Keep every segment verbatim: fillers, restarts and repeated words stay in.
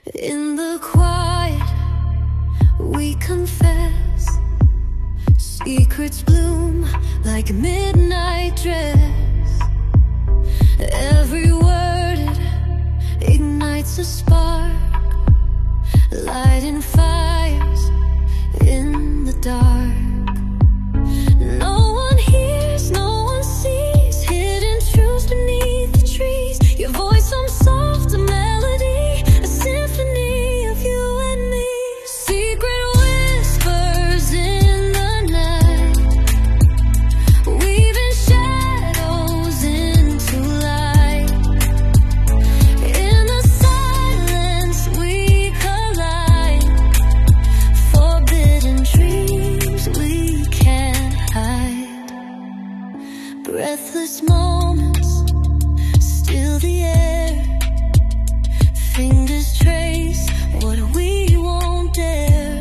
In the quiet, we confess. Secrets bloom like a midnight dress. Every word, it ignites a spark, lighting fires in the dark. No one hears, no one sees, hidden truths beneath the trees. Your voice, some soft melody, a symphony of you and me. Secret whispers in the night, weaving shadows into light. In the silence we collide, forbidden dreams we can't hide. Breathless moments, still the air. Fingers trace what we won't dare.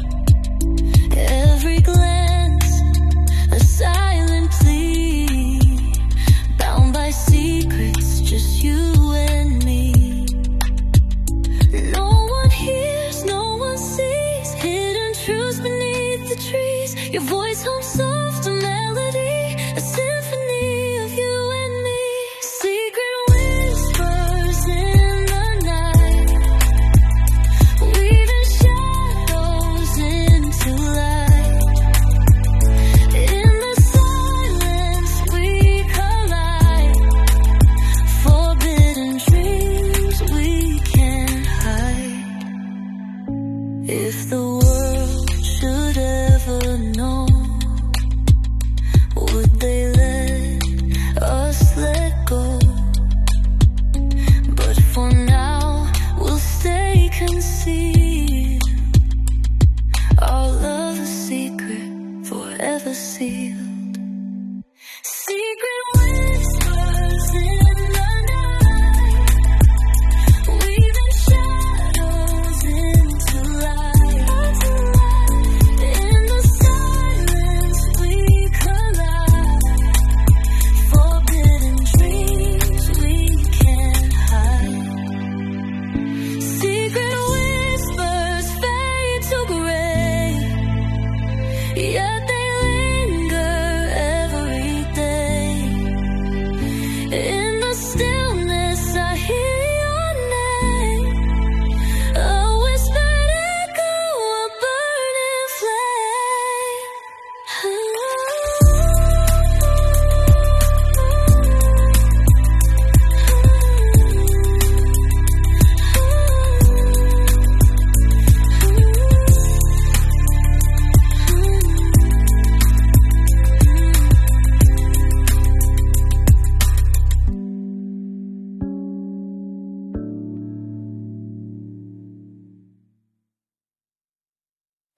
Every glance, a silent plea, bound by secrets, just you and me. No one hears, no one sees, hidden truths beneath the trees. Your voice hums soft, a melody, a symphony of you and me. Secret whispers in the night, weaving shadows into light. In the silence we collide, forbidden dreams we can't hide. If the world should ever know, would they let us let go? But for now, we'll stay concealed.